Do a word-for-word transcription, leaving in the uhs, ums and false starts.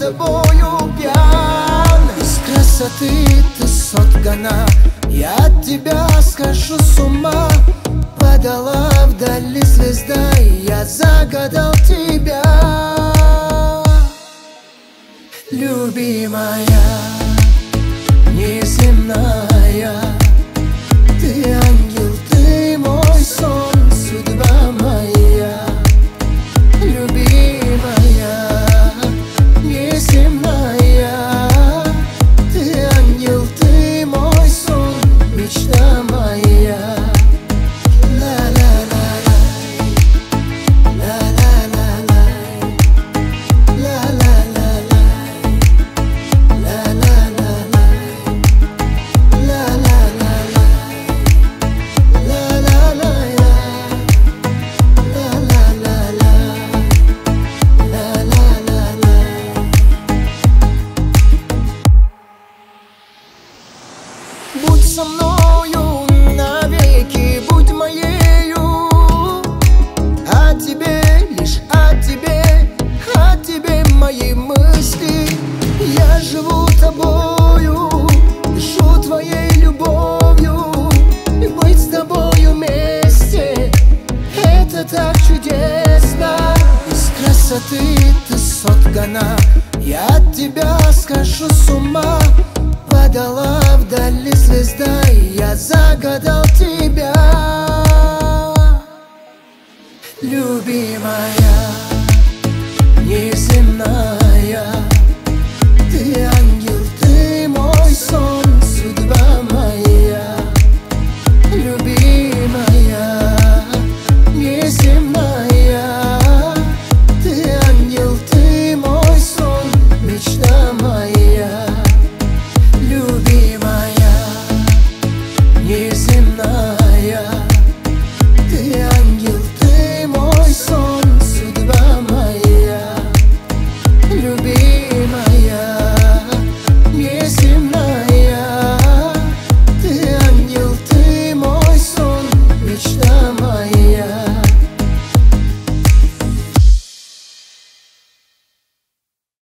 тобою пьян. Из красоты ты соткана, я от тебя схожу с ума. Падала вдали звезда, и я загадал тебя. Любимая, неземная, ты ангел, ты мой сон, судьба моя. Любимая, неземная, ты ангел, ты мой сон, мечта моя. Будь со мною навеки, будь моею. О тебе, лишь о тебе, о тебе мои мысли. Я живу тобою, дышу твоей любовью. И быть с тобою вместе — это так чудесно. Из красоты ты соткана, я от тебя схожу с ума. Падала вдали звезда, и я загадал тебя. Любимая.